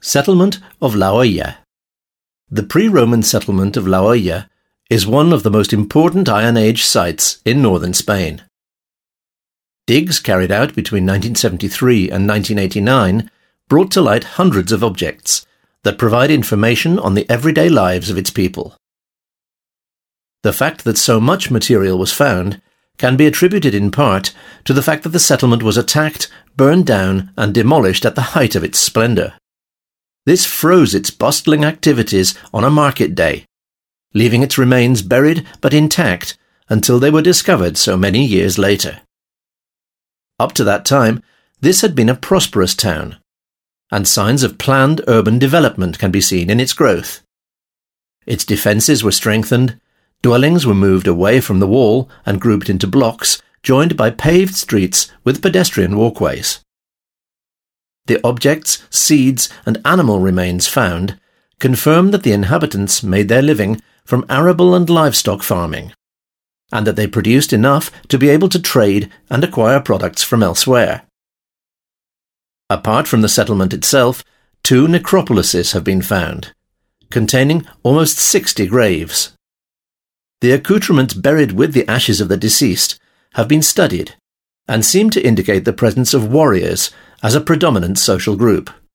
Settlement of La Hoya. The pre-Roman settlement of La Hoya is one of the most important Iron Age sites in northern Spain. Digs carried out between 1973 and 1989 brought to light hundreds of objects that provide information on the everyday lives of its people. The fact that so much material was found can be attributed in part to the fact that the settlement was attacked, burned down, and demolished at the height of its splendour. This froze its bustling activities on a market day, leaving its remains buried but intact until they were discovered so many years later. Up to that time, this had been a prosperous town, and signs of planned urban development can be seen in its growth. Its defences were strengthened, dwellings were moved away from the wall and grouped into blocks, joined by paved streets with pedestrian walkways. The objects, seeds, and animal remains found confirm that the inhabitants made their living from arable and livestock farming, and that they produced enough to be able to trade and acquire products from elsewhere. Apart from the settlement itself, 2 necropolises have been found, containing almost 60 graves. The accoutrements buried with the ashes of the deceased have been studied and seem to indicate the presence of warriors as a predominant social group.